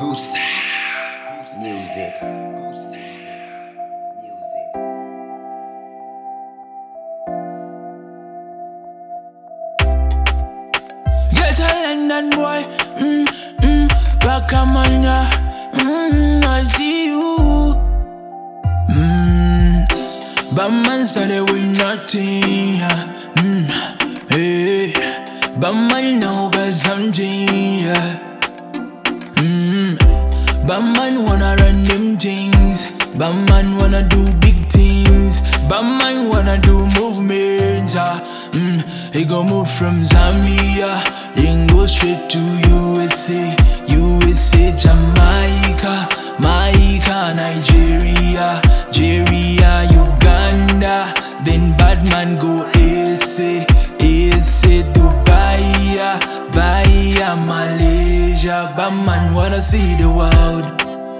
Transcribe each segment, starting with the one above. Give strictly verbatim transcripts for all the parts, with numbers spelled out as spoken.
Goose music. Yes, a London boy. Mm, mm, back a man, yeah. Mm, I see you. Mm, but man said they win nothing. Yeah. Mm, hey, but man know got something. Yeah. Mm, but man wanna run them things. But man wanna do big things. But man wanna do movements. Yeah. Mm, he go move from Zambia, then go straight to U S A, U S A, Jamaica, Jamaica, Nigeria, Nigeria, Uganda. Then Badman go S A, S A, Dubai, Dubai, Malaysia. Badman wanna see the world.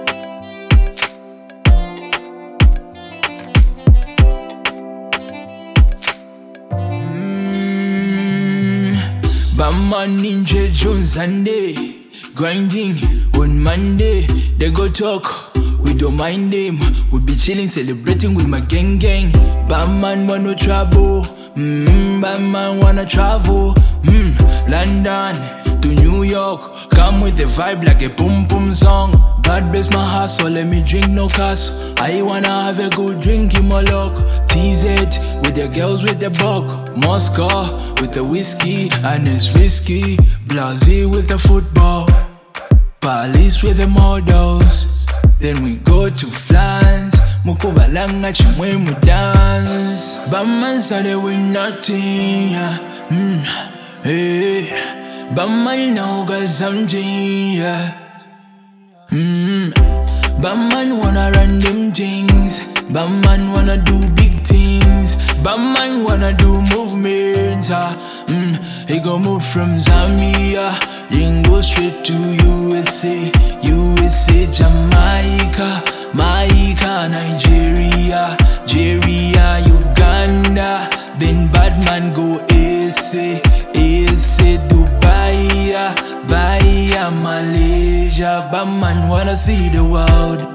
Batman Ninja Jones and they grinding on Monday. They go talk, we don't mind them. We be chilling, celebrating with my gang gang. Batman want no trouble. Mm, Batman wanna travel. Mm, London to New York. Come with the vibe like a boom boom song. God bless my heart, so let me drink no cash. I wanna have a good drink in my luck. T Z with the girls with the buck. Moscow with the whiskey and it's whiskey. Blasey with the football. Police with the models. Then we go to France. Mukubalanga chimwe mu dance. Batman said they win nothing. Yeah. Mm. Hey. Batman now got something. Yeah. Mm. Batman wanna run them things. Batman wanna do big things. Batman wanna do movements. Uh. Mm. He go move from Zambia, then go straight to U S A, U S A, Jamaica, Jamaica, Nigeria, Nigeria, Uganda. Then Badman go S A, S A, Dubai, Dubai, Malaysia. Batman wanna see the world.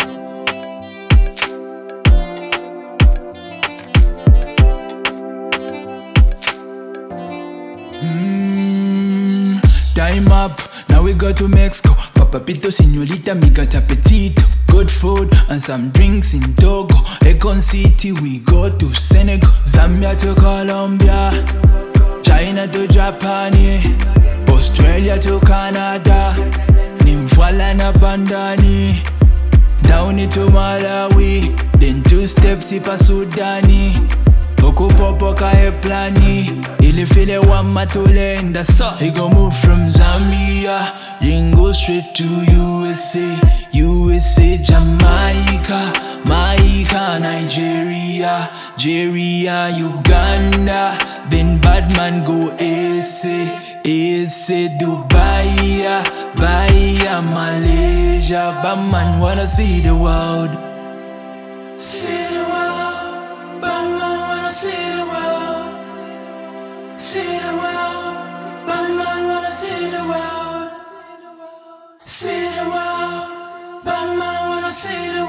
Mm, time up, now we go to Mexico. Papapito, señorita, mi got appetito. Good food and some drinks in Togo. Econ City, we go to Senegal. Zambia to Colombia, China to Japan, yeah. Australia to Canada, Nimfwala na Bandani. Down to Malawi, then two steps ipa Sudani. Okupopo kae plani, ili file wa matulenda. So he go move from Zambia, then go straight to U S A, U S A, Jamaica, Jamaica, Nigeria, Nigeria, Uganda. Then Badman go S A, S A, Dubai, Dubai, Malaysia. Batman wanna see the world. See the world. Batman wanna see the world. See the world. Batman wanna see the world. See the world. Batman wanna see the world.